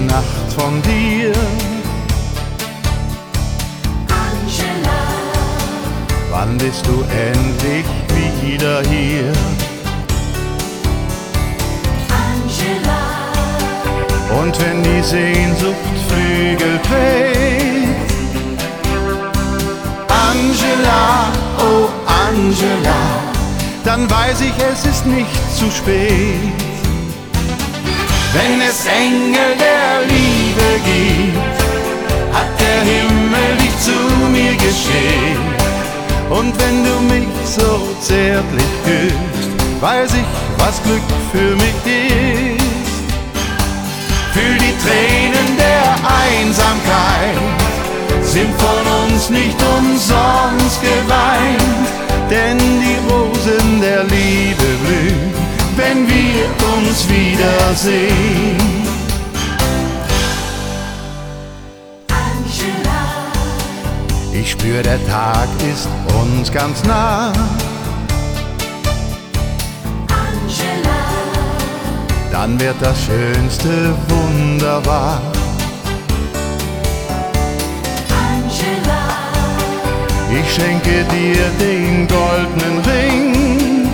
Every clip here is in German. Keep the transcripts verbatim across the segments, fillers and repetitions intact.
Nacht von dir. Angela, Wann bist du endlich wieder hier? Angela, Und wenn die Sehnsucht Flügel trägt, Angela, oh Angela, dann weiß ich, es ist nicht zu spät. Wenn es Engel der Liebe gibt, hat der Himmel dich zu mir geschickt. Und wenn du mich so zärtlich küsst, weiß ich, was Glück für mich ist. Fühl die Tränen der Einsamkeit, sind von uns nicht umsonst geweint, denn die Rosen der Liebe blühen, wenn wir uns wiedersehen. Angela, Ich spür, der Tag ist uns ganz nah. Angela, Dann wird das Schönste wunderbar. Angela, Ich schenke dir den goldenen Ring.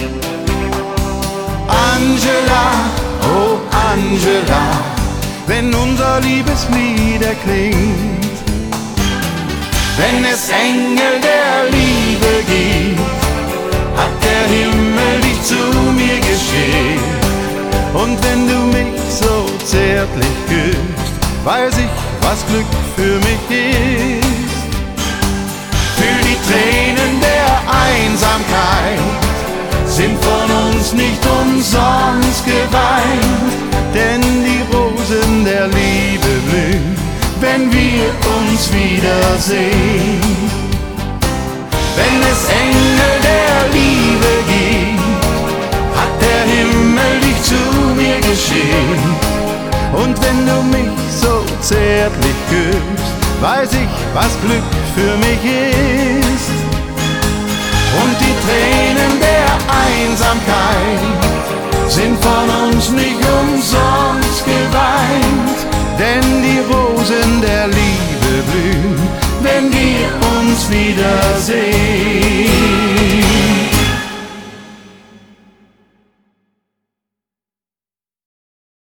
Angela, oh Angela, wenn unser Liebeslied erklingt. Wenn es Engel der Liebe gibt, hat der Himmel dich zu mir geschickt. Und wenn du mich so zärtlich küsst, weiß ich, was Glück für mich ist. Fühl die Tränen der Einsamkeit, sind von uns nicht umsonst geweint, denn die Rosen der Liebe blühen, wenn wir uns wiedersehen. Wenn es Engel der Liebe gibt, hat der Himmel dich zu mir geschickt. Und wenn du mich so zärtlich küsst, weiß ich, was Glück für mich ist. Und die Tränen der Einsamkeit sind von uns nicht umsonst geweint, denn die Rosen der Liebe blühen, wenn wir uns wiedersehen.